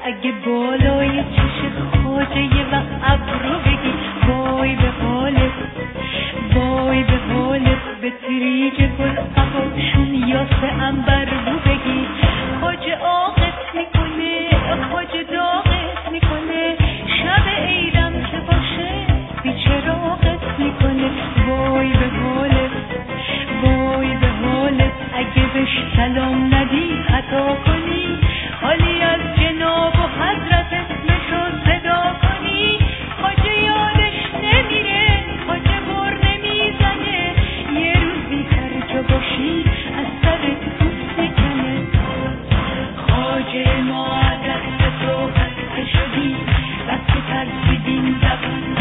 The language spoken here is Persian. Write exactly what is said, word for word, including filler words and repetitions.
اگه بالای چش خواجه یه وقت ابرو بگی وای به حالت، وای به حالت، به تریج گل قفاشون یاسه انبر رو بگی خواجه آقت میکنه، خواجه داغت میکنه، شب عیدم که باشه بیچراغت میکنه وای به حالت، وای به حالت، اگه بهش سلام ندی خطا کنی حالی از جناب و حضرت اسمشو صدا کنی خواجه یادش نمیره، خواجه بر نمیزنه، یه روزی هر جا باشی از سرت پوست میکنه خواجه ما دست تو خسته شدی بس که ترسیدیم زبون